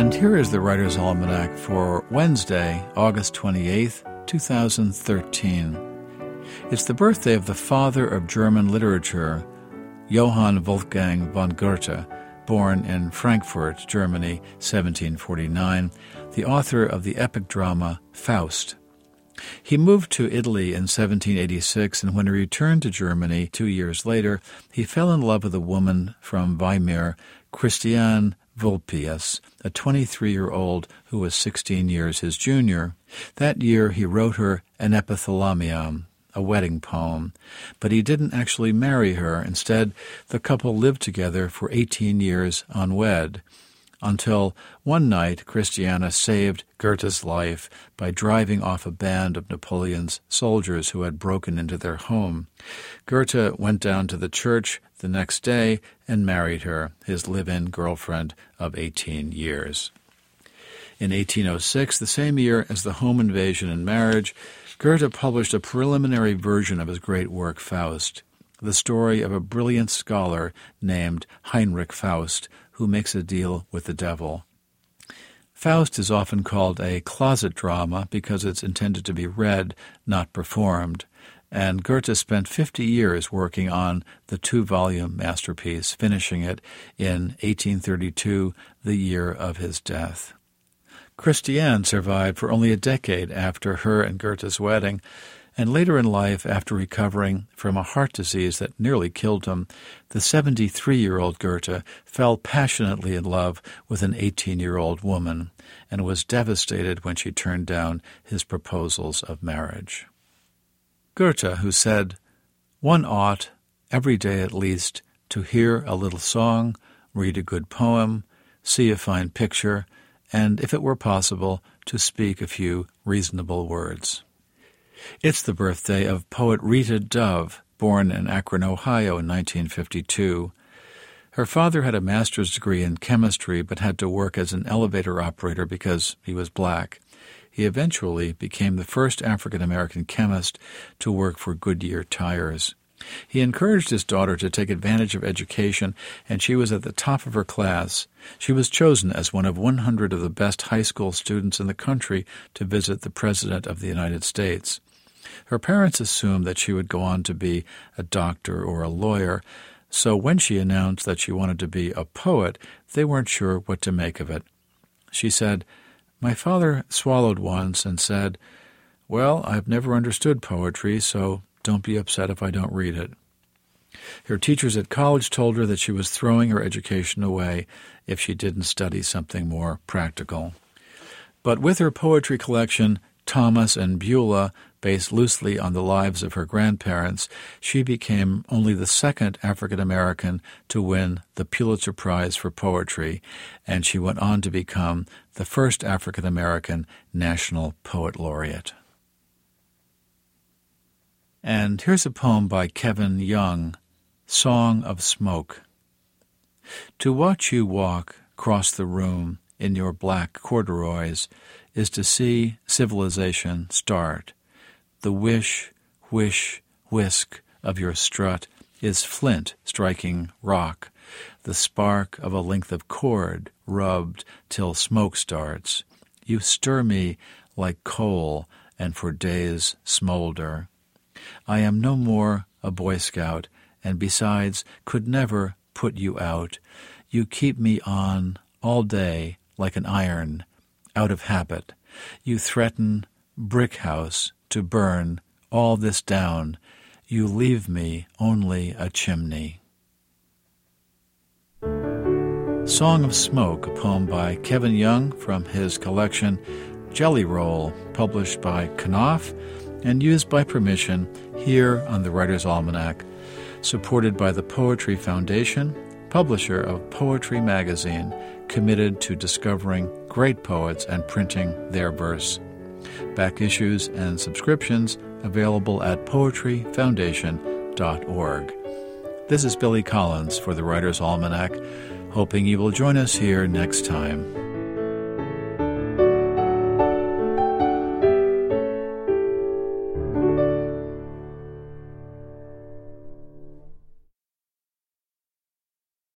And here is the Writer's Almanac for Wednesday, August 28th, 2013. It's the birthday of the father of German literature, Johann Wolfgang von Goethe, born in Frankfurt, Germany, 1749, the author of the epic drama Faust. He moved to Italy in 1786, and when he returned to Germany 2 years later, he fell in love with a woman from Weimar, Christiane Vulpius, a 23-year-old who was 16 years his junior. That year he wrote her an epithalamium, a wedding poem, but he didn't actually marry her. Instead, the couple lived together for 18 years unwed, until one night Christiana saved Goethe's life by driving off a band of Napoleon's soldiers who had broken into their home. Goethe went down to the church the next day and married her, his live-in girlfriend of 18 years. In 1806, the same year as the home invasion and marriage, Goethe published a preliminary version of his great work Faust, the story of a brilliant scholar named Heinrich Faust, who makes a deal with the devil. Faust is often called a closet drama because it's intended to be read, not performed, and Goethe spent 50 years working on the 2-volume masterpiece, finishing it in 1832, the year of his death. Christiane survived for only a decade after her and Goethe's wedding, and later in life, after recovering from a heart disease that nearly killed him, the 73-year-old Goethe fell passionately in love with an 18-year-old woman and was devastated when she turned down his proposals of marriage. Goethe, who said, "One ought, every day at least, to hear a little song, read a good poem, see a fine picture, and, if it were possible, to speak a few reasonable words." It's the birthday of poet Rita Dove, born in Akron, Ohio in 1952. Her father had a master's degree in chemistry but had to work as an elevator operator because he was black. He eventually became the first African-American chemist to work for Goodyear Tires. He encouraged his daughter to take advantage of education, and she was at the top of her class. She was chosen as one of 100 of the best high school students in the country to visit the President of the United States. Her parents assumed that she would go on to be a doctor or a lawyer, so when she announced that she wanted to be a poet, they weren't sure what to make of it. She said, "My father swallowed once and said, 'Well, I've never understood poetry, so don't be upset if I don't read it.'" Her teachers at college told her that she was throwing her education away if she didn't study something more practical. But with her poetry collection, Thomas and Beulah, based loosely on the lives of her grandparents, she became only the second African-American to win the Pulitzer Prize for Poetry, and she went on to become the first African-American National Poet Laureate. And here's a poem by Kevin Young, Song of Smoke. To watch you walk across the room in your black corduroys is to see civilization start. The wish, whish, whisk of your strut is flint striking rock, the spark of a length of cord rubbed till smoke starts. You stir me like coal and for days smolder. I am no more a Boy Scout, and besides could never put you out. You keep me on all day like an iron, out of habit. You threaten brick house to burn all this down. You leave me only a chimney. Song of Smoke, a poem by Kevin Young from his collection Jelly Roll, published by Knopf and used by permission here on the Writer's Almanac, supported by the Poetry Foundation, publisher of Poetry Magazine, committed to discovering great poets and printing their verse. Back issues and subscriptions available at poetryfoundation.org. This is Billy Collins for the Writer's Almanac, hoping you will join us here next time.